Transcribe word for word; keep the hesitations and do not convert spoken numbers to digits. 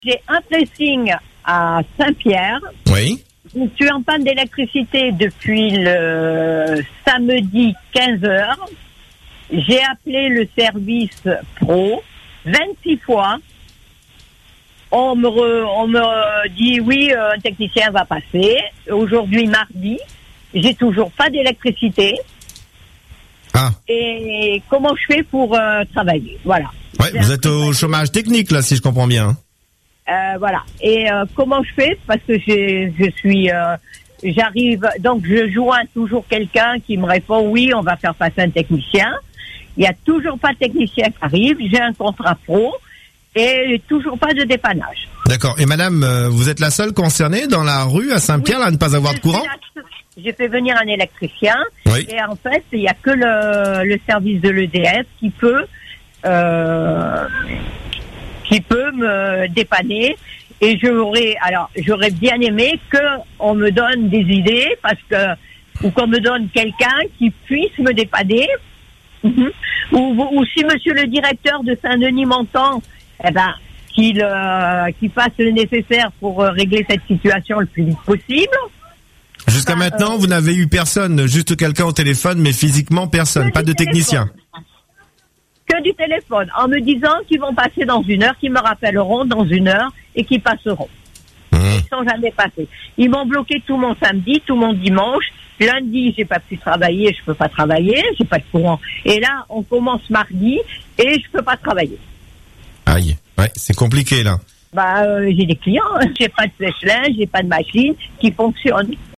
J'ai un pressing à Saint-Pierre. Oui. Je suis en panne d'électricité depuis le samedi quinze heures. J'ai appelé le service pro vingt-six fois. On me, re, on me dit oui, un technicien va passer. Aujourd'hui, mardi, j'ai toujours pas d'électricité. Ah. Et comment je fais pour euh, travailler? Voilà. Ouais, vous êtes au chômage technique là, si je comprends bien. Euh, voilà. Et euh, comment je fais? Parce que j'ai, je suis, euh, j'arrive, donc je joins toujours quelqu'un qui me répond oui, on va faire passer un technicien. Il y a toujours pas de technicien qui arrive. J'ai un contrat pro et toujours pas de dépannage. D'accord. Et madame, euh, vous êtes la seule concernée dans la rue à Saint-Pierre oui, là, à ne pas avoir de courant? J'ai fait venir un électricien. Oui. Et en fait, il y a que le, le service de l'E D F qui peut, euh, qui peut me dépanner. Et j'aurais, alors, j'aurais bien aimé qu'on me donne des idées parce que, ou qu'on me donne quelqu'un qui puisse me dépanner. Mm-hmm. Ou, ou si monsieur le directeur de Saint-Denis m'entend, eh ben, qu'il, euh, qu'il fasse le nécessaire pour euh, régler cette situation le plus vite possible. Jusqu'à enfin, maintenant, euh, vous n'avez eu personne, juste quelqu'un au téléphone, mais physiquement personne, pas de téléphone. technicien. Que du téléphone, en me disant qu'ils vont passer dans une heure, qu'ils me rappelleront dans une heure et qu'ils passeront. Mmh. Ils sont jamais passés. Ils m'ont bloqué tout mon samedi, tout mon dimanche. Lundi, j'ai pas pu travailler, je peux pas travailler, j'ai pas de courant. Et là, on commence mardi et je peux pas travailler. Aïe, ouais, c'est compliqué là. Bah, euh, j'ai des clients, j'ai pas de sèche-linge, j'ai pas de machine qui fonctionne.